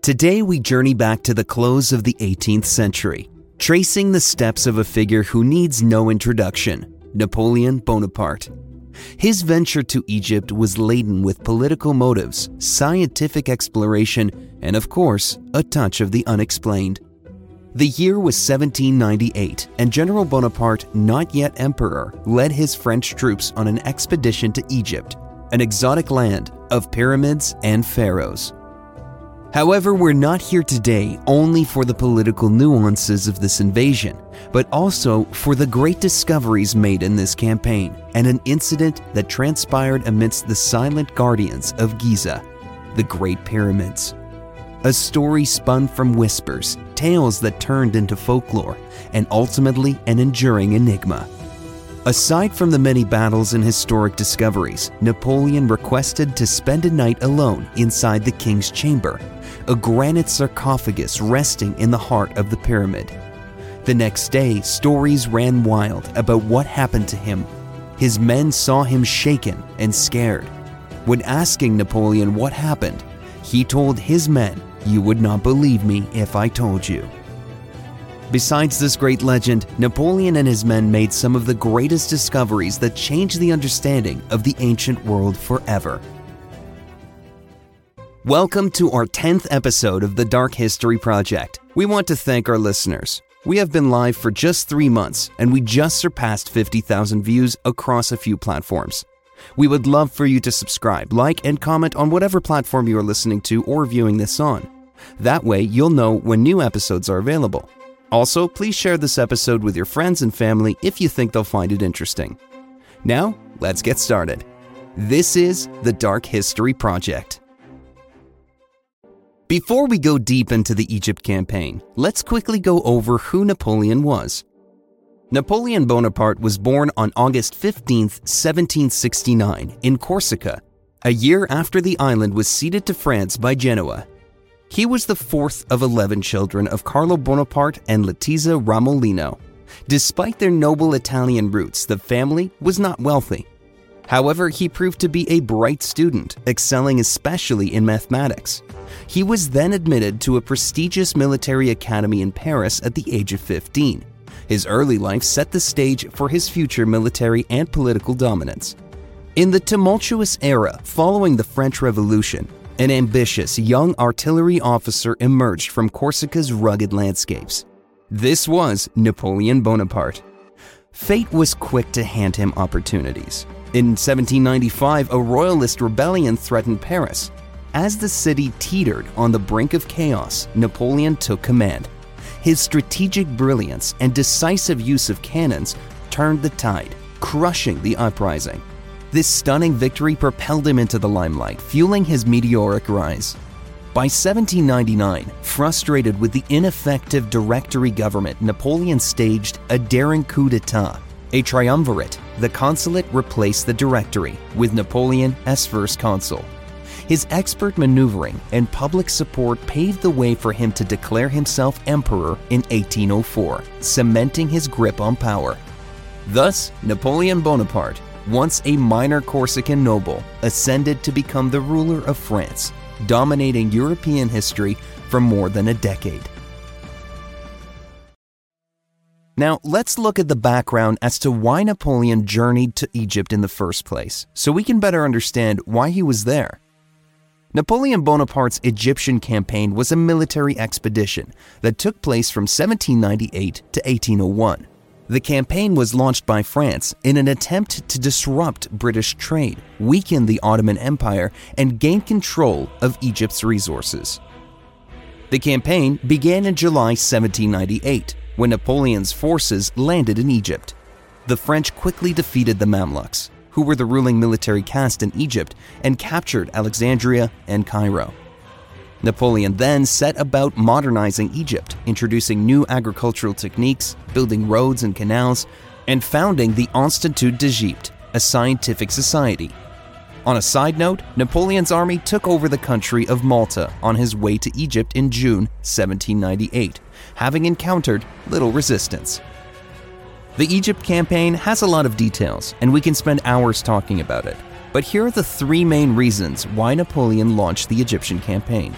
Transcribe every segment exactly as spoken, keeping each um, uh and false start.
Today we journey back to the close of the eighteenth century, tracing the steps of a figure who needs no introduction, Napoleon Bonaparte. His venture to Egypt was laden with political motives, scientific exploration, and of course, a touch of the unexplained. The year was seventeen ninety-eight, and General Bonaparte, not yet emperor, led his French troops on an expedition to Egypt, an exotic land of pyramids and pharaohs. However, we're not here today only for the political nuances of this invasion, but also for the great discoveries made in this campaign and an incident that transpired amidst the silent guardians of Giza, the Great Pyramids. A story spun from whispers, tales that turned into folklore, and ultimately an enduring enigma. Aside from the many battles and historic discoveries, Napoleon requested to spend a night alone inside the king's chamber, a granite sarcophagus resting in the heart of the pyramid. The next day, stories ran wild about what happened to him. His men saw him shaken and scared. When asking Napoleon what happened, he told his men, "You would not believe me if I told you." Besides this great legend, Napoleon and his men made some of the greatest discoveries that changed the understanding of the ancient world forever. Welcome to our tenth episode of the Dark History Project. We want to thank our listeners. We have been live for just three months, and we just surpassed fifty thousand views across a few platforms. We would love for you to subscribe, like, and comment on whatever platform you are listening to or viewing this on. That way, you'll know when new episodes are available. Also, please share this episode with your friends and family if you think they'll find it interesting. Now, let's get started. This is the Dark History Project. Before we go deep into the Egypt campaign, let's quickly go over who Napoleon was. Napoleon Bonaparte was born on August fifteenth, seventeen sixty-nine, in Corsica, a year after the island was ceded to France by Genoa. He was the fourth of eleven children of Carlo Bonaparte and Letizia Ramolino. Despite their noble Italian roots, the family was not wealthy. However, he proved to be a bright student, excelling especially in mathematics. He was then admitted to a prestigious military academy in Paris at the age of fifteen. His early life set the stage for his future military and political dominance. In the tumultuous era following the French Revolution, an ambitious young artillery officer emerged from Corsica's rugged landscapes. This was Napoleon Bonaparte. Fate was quick to hand him opportunities. In seventeen ninety-five, a royalist rebellion threatened Paris. As the city teetered on the brink of chaos, Napoleon took command. His strategic brilliance and decisive use of cannons turned the tide, crushing the uprising. This stunning victory propelled him into the limelight, fueling his meteoric rise. By seventeen ninety-nine, frustrated with the ineffective Directory government, Napoleon staged a daring coup d'etat, a triumvirate. The consulate replaced the Directory, with Napoleon as first consul. His expert maneuvering and public support paved the way for him to declare himself emperor in eighteen oh four, cementing his grip on power. Thus, Napoleon Bonaparte, once a minor Corsican noble, ascended to become the ruler of France, dominating European history for more than a decade. Now, let's look at the background as to why Napoleon journeyed to Egypt in the first place, so we can better understand why he was there. Napoleon Bonaparte's Egyptian campaign was a military expedition that took place from seventeen ninety-eight to eighteen oh one. The campaign was launched by France in an attempt to disrupt British trade, weaken the Ottoman Empire, and gain control of Egypt's resources. The campaign began in July seventeen ninety-eight, when Napoleon's forces landed in Egypt. The French quickly defeated the Mamluks, who were the ruling military caste in Egypt, and captured Alexandria and Cairo. Napoleon then set about modernizing Egypt, introducing new agricultural techniques, building roads and canals, and founding the Institut d'Egypte, a scientific society. On a side note, Napoleon's army took over the country of Malta on his way to Egypt in June seventeen ninety-eight, having encountered little resistance. The Egypt campaign has a lot of details, and we can spend hours talking about it. But here are the three main reasons why Napoleon launched the Egyptian campaign.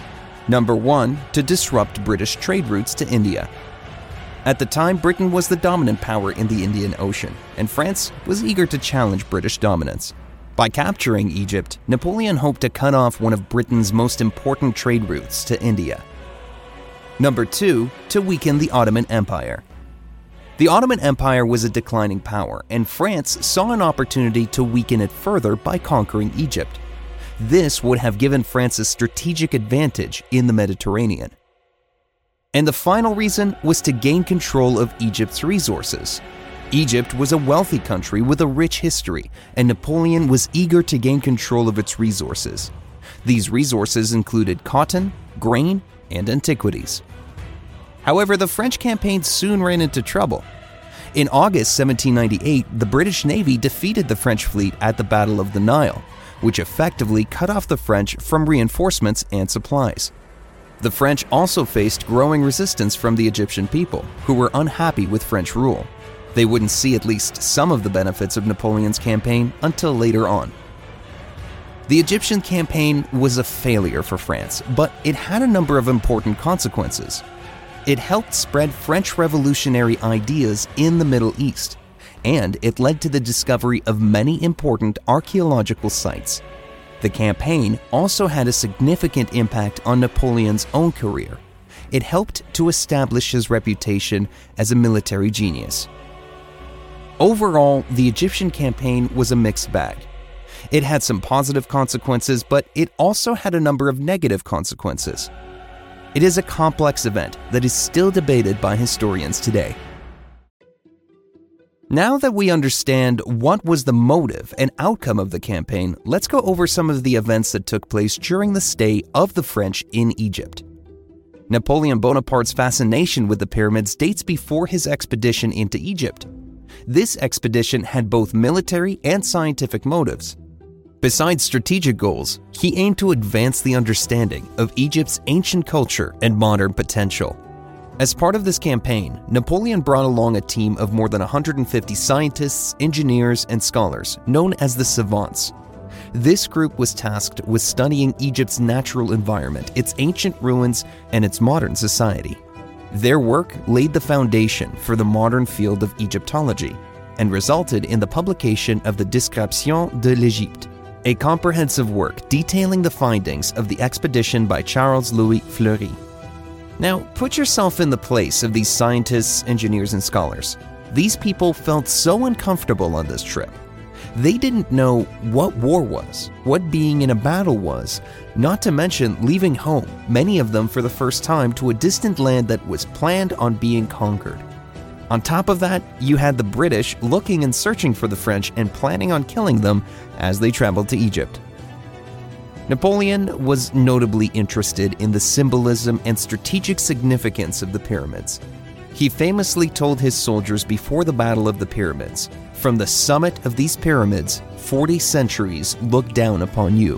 Number one, to disrupt British trade routes to India. At the time, Britain was the dominant power in the Indian Ocean, and France was eager to challenge British dominance. By capturing Egypt, Napoleon hoped to cut off one of Britain's most important trade routes to India. Number two, to weaken the Ottoman Empire. The Ottoman Empire was a declining power, and France saw an opportunity to weaken it further by conquering Egypt. This would have given France a strategic advantage in the Mediterranean. And the final reason was to gain control of Egypt's resources. Egypt was a wealthy country with a rich history, and Napoleon was eager to gain control of its resources. These resources included cotton, grain, and antiquities. However, the French campaign soon ran into trouble. In August seventeen ninety-eight, the British Navy defeated the French fleet at the Battle of the Nile, which effectively cut off the French from reinforcements and supplies. The French also faced growing resistance from the Egyptian people, who were unhappy with French rule. They wouldn't see at least some of the benefits of Napoleon's campaign until later on. The Egyptian campaign was a failure for France, but it had a number of important consequences. It helped spread French revolutionary ideas in the Middle East, and it led to the discovery of many important archaeological sites. The campaign also had a significant impact on Napoleon's own career. It helped to establish his reputation as a military genius. Overall, the Egyptian campaign was a mixed bag. It had some positive consequences, but it also had a number of negative consequences. It is a complex event that is still debated by historians today. Now that we understand what was the motive and outcome of the campaign, let's go over some of the events that took place during the stay of the French in Egypt. Napoleon Bonaparte's fascination with the pyramids dates before his expedition into Egypt. This expedition had both military and scientific motives. Besides strategic goals, he aimed to advance the understanding of Egypt's ancient culture and modern potential. As part of this campaign, Napoleon brought along a team of more than one hundred fifty scientists, engineers, and scholars, known as the savants. This group was tasked with studying Egypt's natural environment, its ancient ruins, and its modern society. Their work laid the foundation for the modern field of Egyptology and resulted in the publication of the Description de l'Égypte, a comprehensive work detailing the findings of the expedition by Charles-Louis Fleury. Now, put yourself in the place of these scientists, engineers, and scholars. These people felt so uncomfortable on this trip. They didn't know what war was, what being in a battle was, not to mention leaving home, many of them for the first time, to a distant land that was planned on being conquered. On top of that, you had the British looking and searching for the French and planning on killing them as they traveled to Egypt. Napoleon was notably interested in the symbolism and strategic significance of the pyramids. He famously told his soldiers before the Battle of the Pyramids, "From the summit of these pyramids, forty centuries look down upon you."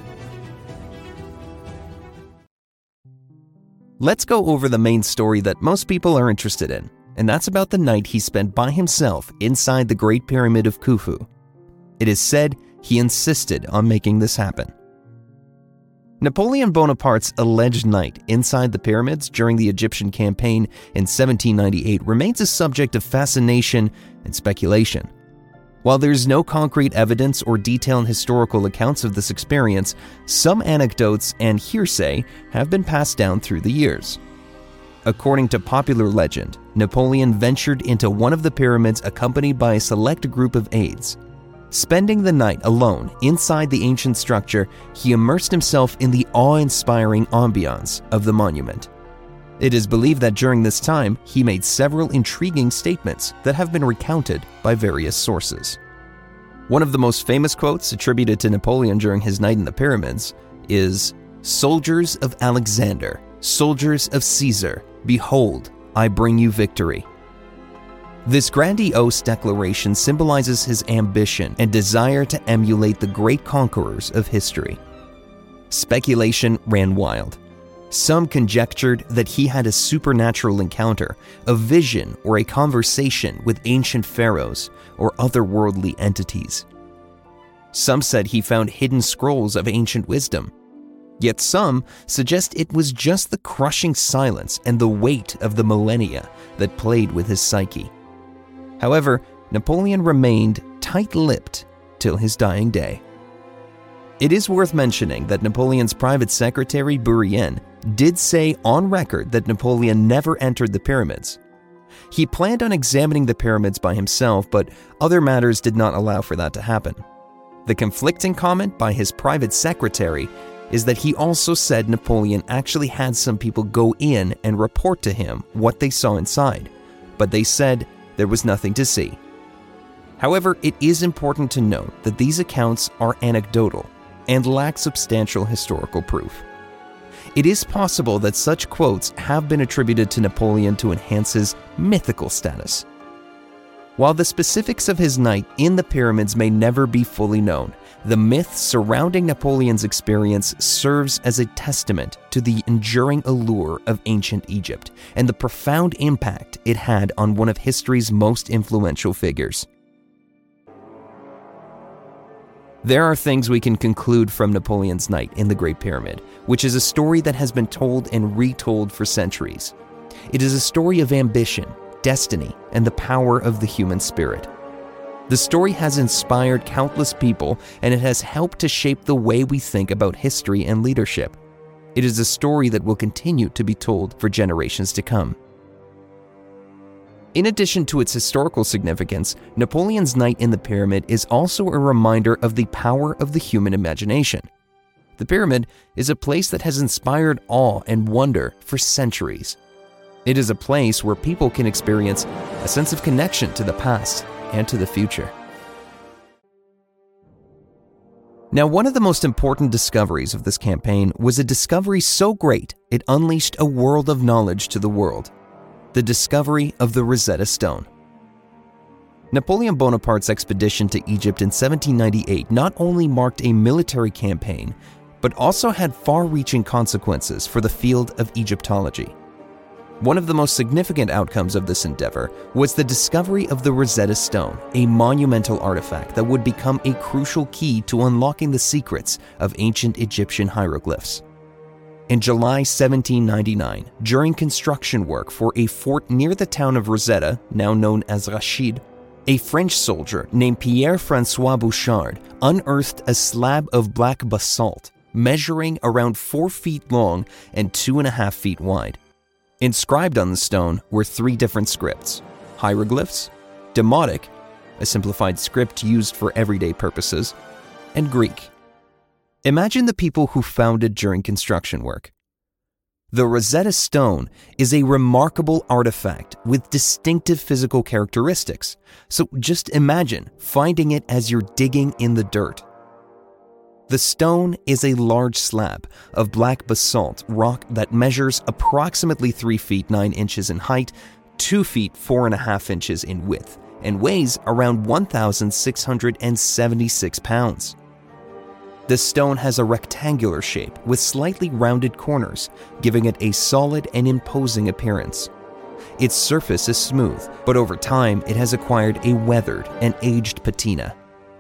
Let's go over the main story that most people are interested in, and that's about the night he spent by himself inside the Great Pyramid of Khufu. It is said he insisted on making this happen. Napoleon Bonaparte's alleged night inside the pyramids during the Egyptian campaign in seventeen ninety-eight remains a subject of fascination and speculation. While there's no concrete evidence or detailed historical accounts of this experience, some anecdotes and hearsay have been passed down through the years. According to popular legend, Napoleon ventured into one of the pyramids accompanied by a select group of aides. Spending the night alone inside the ancient structure, he immersed himself in the awe-inspiring ambiance of the monument. It is believed that during this time, he made several intriguing statements that have been recounted by various sources. One of the most famous quotes attributed to Napoleon during his night in the pyramids is, "Soldiers of Alexander, soldiers of Caesar, behold, I bring you victory." This grandiose declaration symbolizes his ambition and desire to emulate the great conquerors of history. Speculation ran wild. Some conjectured that he had a supernatural encounter, a vision, or a conversation with ancient pharaohs or otherworldly entities. Some said he found hidden scrolls of ancient wisdom. Yet some suggest it was just the crushing silence and the weight of the millennia that played with his psyche. However, Napoleon remained tight-lipped till his dying day. It is worth mentioning that Napoleon's private secretary, Bourrienne, did say on record that Napoleon never entered the pyramids. He planned on examining the pyramids by himself, but other matters did not allow for that to happen. The conflicting comment by his private secretary is that he also said Napoleon actually had some people go in and report to him what they saw inside, but they said there was nothing to see. However, it is important to note that these accounts are anecdotal and lack substantial historical proof. It is possible that such quotes have been attributed to Napoleon to enhance his mythical status. While the specifics of his night in the pyramids may never be fully known, the myth surrounding Napoleon's experience serves as a testament to the enduring allure of ancient Egypt and the profound impact it had on one of history's most influential figures. There are things we can conclude from Napoleon's night in the Great Pyramid, which is a story that has been told and retold for centuries. It is a story of ambition, destiny, and the power of the human spirit. The story has inspired countless people, and it has helped to shape the way we think about history and leadership. It is a story that will continue to be told for generations to come. In addition to its historical significance, Napoleon's night in the pyramid is also a reminder of the power of the human imagination. The pyramid is a place that has inspired awe and wonder for centuries. It is a place where people can experience a sense of connection to the past and to the future. Now, one of the most important discoveries of this campaign was a discovery so great it unleashed a world of knowledge to the world: the discovery of the Rosetta Stone. Napoleon Bonaparte's expedition to Egypt in seventeen ninety-eight not only marked a military campaign, but also had far-reaching consequences for the field of Egyptology. One of the most significant outcomes of this endeavor was the discovery of the Rosetta Stone, a monumental artifact that would become a crucial key to unlocking the secrets of ancient Egyptian hieroglyphs. In July seventeen ninety-nine, during construction work for a fort near the town of Rosetta, now known as Rachid, a French soldier named Pierre-François Bouchard unearthed a slab of black basalt measuring around four feet long and two and a half feet wide. Inscribed on the stone were three different scripts: hieroglyphs, Demotic, a simplified script used for everyday purposes, and Greek. Imagine the people who found it during construction work. The Rosetta Stone is a remarkable artifact with distinctive physical characteristics, so just imagine finding it as you're digging in the dirt. The stone is a large slab of black basalt rock that measures approximately three feet nine inches in height, two feet four and a half inches in width, and weighs around one thousand six hundred seventy-six pounds. The stone has a rectangular shape with slightly rounded corners, giving it a solid and imposing appearance. Its surface is smooth, but over time it has acquired a weathered and aged patina.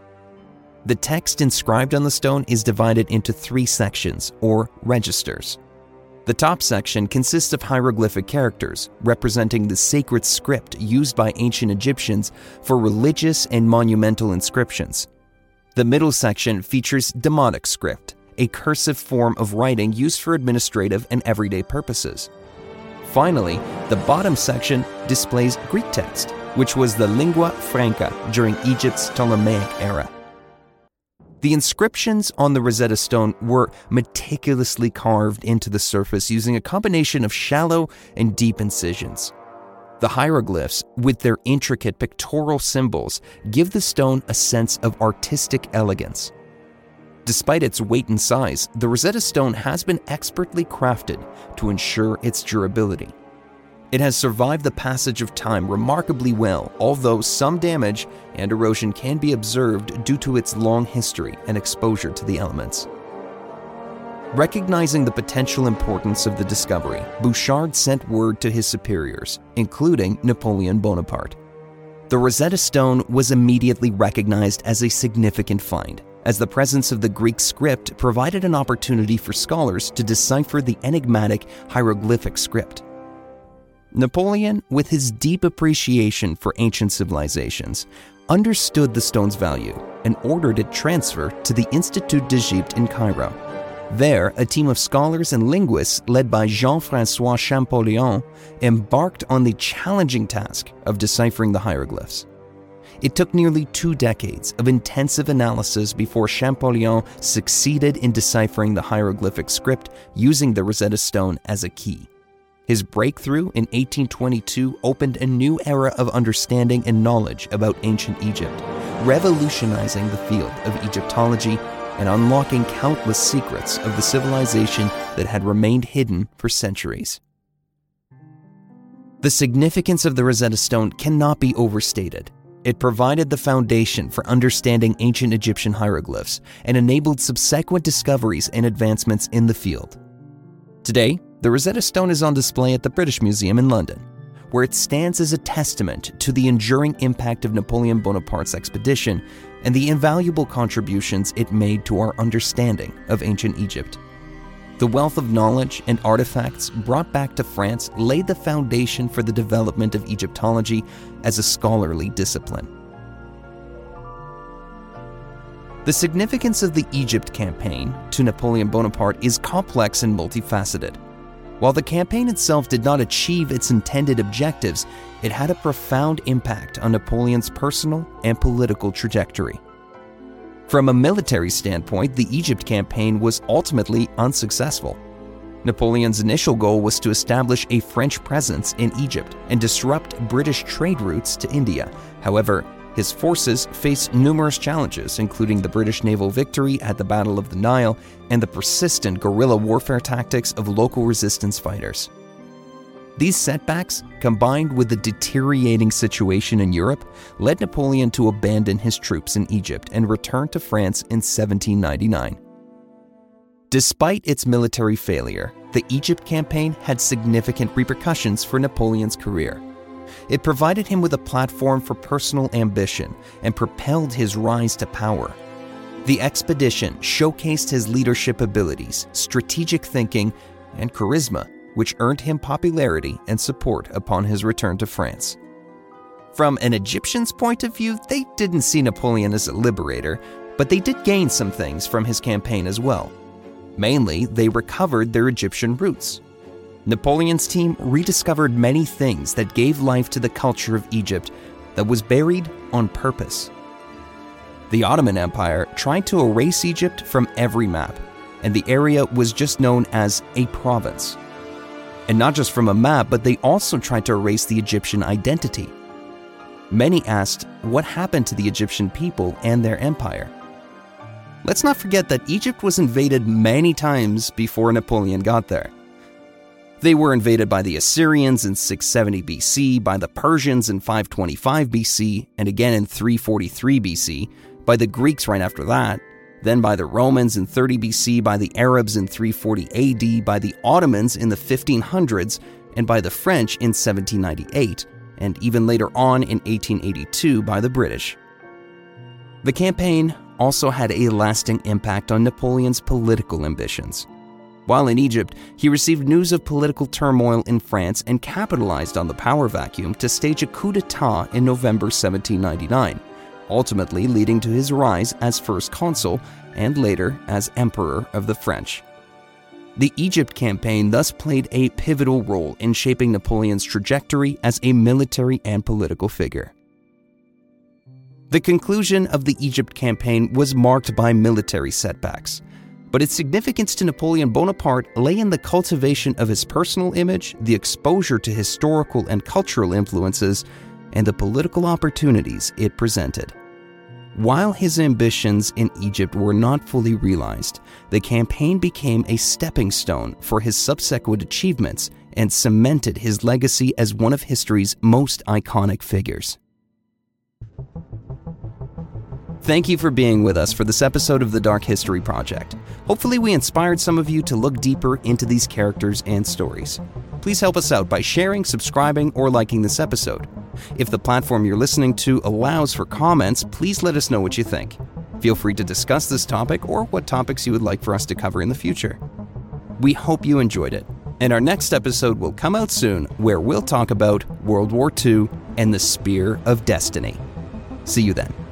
The text inscribed on the stone is divided into three sections, or registers. The top section consists of hieroglyphic characters representing the sacred script used by ancient Egyptians for religious and monumental inscriptions. The middle section features Demotic script, a cursive form of writing used for administrative and everyday purposes. Finally, the bottom section displays Greek text, which was the lingua franca during Egypt's Ptolemaic era. The inscriptions on the Rosetta Stone were meticulously carved into the surface using a combination of shallow and deep incisions. The hieroglyphs, with their intricate pictorial symbols, give the stone a sense of artistic elegance. Despite its weight and size, the Rosetta Stone has been expertly crafted to ensure its durability. It has survived the passage of time remarkably well, although some damage and erosion can be observed due to its long history and exposure to the elements. Recognizing the potential importance of the discovery, Bouchard sent word to his superiors, including Napoleon Bonaparte. The Rosetta Stone was immediately recognized as a significant find, as the presence of the Greek script provided an opportunity for scholars to decipher the enigmatic hieroglyphic script. Napoleon, with his deep appreciation for ancient civilizations, understood the stone's value and ordered it transferred to the Institut d'Egypte in Cairo. There, a team of scholars and linguists led by Jean-François Champollion embarked on the challenging task of deciphering the hieroglyphs. It took nearly two decades of intensive analysis before Champollion succeeded in deciphering the hieroglyphic script using the Rosetta Stone as a key. His breakthrough in eighteen twenty-two opened a new era of understanding and knowledge about ancient Egypt, revolutionizing the field of Egyptology and unlocking countless secrets of the civilization that had remained hidden for centuries. The significance of the Rosetta Stone cannot be overstated. It provided the foundation for understanding ancient Egyptian hieroglyphs and enabled subsequent discoveries and advancements in the field. Today, the Rosetta Stone is on display at the British Museum in London, where it stands as a testament to the enduring impact of Napoleon Bonaparte's expedition and the invaluable contributions it made to our understanding of ancient Egypt. The wealth of knowledge and artifacts brought back to France laid the foundation for the development of Egyptology as a scholarly discipline. The significance of the Egypt campaign to Napoleon Bonaparte is complex and multifaceted. While the campaign itself did not achieve its intended objectives, it had a profound impact on Napoleon's personal and political trajectory. From a military standpoint, the Egypt campaign was ultimately unsuccessful. Napoleon's initial goal was to establish a French presence in Egypt and disrupt British trade routes to India. However, his forces faced numerous challenges, including the British naval victory at the Battle of the Nile and the persistent guerrilla warfare tactics of local resistance fighters. These setbacks, combined with the deteriorating situation in Europe, led Napoleon to abandon his troops in Egypt and return to France in seventeen ninety-nine. Despite its military failure, the Egypt campaign had significant repercussions for Napoleon's career. It provided him with a platform for personal ambition and propelled his rise to power. The expedition showcased his leadership abilities, strategic thinking, and charisma, which earned him popularity and support upon his return to France. From an Egyptian's point of view, they didn't see Napoleon as a liberator, but they did gain some things from his campaign as well. Mainly, they recovered their Egyptian roots. Napoleon's team rediscovered many things that gave life to the culture of Egypt that was buried on purpose. The Ottoman Empire tried to erase Egypt from every map, and the area was just known as a province. And not just from a map, but they also tried to erase the Egyptian identity. Many asked what happened to the Egyptian people and their empire. Let's not forget that Egypt was invaded many times before Napoleon got there. They were invaded by the Assyrians in six seventy B C, by the Persians in five twenty-five B C, and again in three forty-three B C, by the Greeks right after that, then by the Romans in thirty B C, by the Arabs in three forty A D, by the Ottomans in the fifteen hundreds, and by the French in seventeen ninety-eight, and even later on in eighteen eighty-two by the British. The campaign also had a lasting impact on Napoleon's political ambitions. While in Egypt, he received news of political turmoil in France and capitalized on the power vacuum to stage a coup d'etat in November seventeen ninety-nine, ultimately leading to his rise as first consul and later as emperor of the French. The Egypt campaign thus played a pivotal role in shaping Napoleon's trajectory as a military and political figure. The conclusion of the Egypt campaign was marked by military setbacks, but its significance to Napoleon Bonaparte lay in the cultivation of his personal image, the exposure to historical and cultural influences, and the political opportunities it presented. While his ambitions in Egypt were not fully realized, the campaign became a stepping stone for his subsequent achievements and cemented his legacy as one of history's most iconic figures. Thank you for being with us for this episode of the Dark History Project. Hopefully we inspired some of you to look deeper into these characters and stories. Please help us out by sharing, subscribing, or liking this episode. If the platform you're listening to allows for comments, please let us know what you think. Feel free to discuss this topic or what topics you would like for us to cover in the future. We hope you enjoyed it, and our next episode will come out soon where we'll talk about World War Two and the Spear of Destiny. See you then.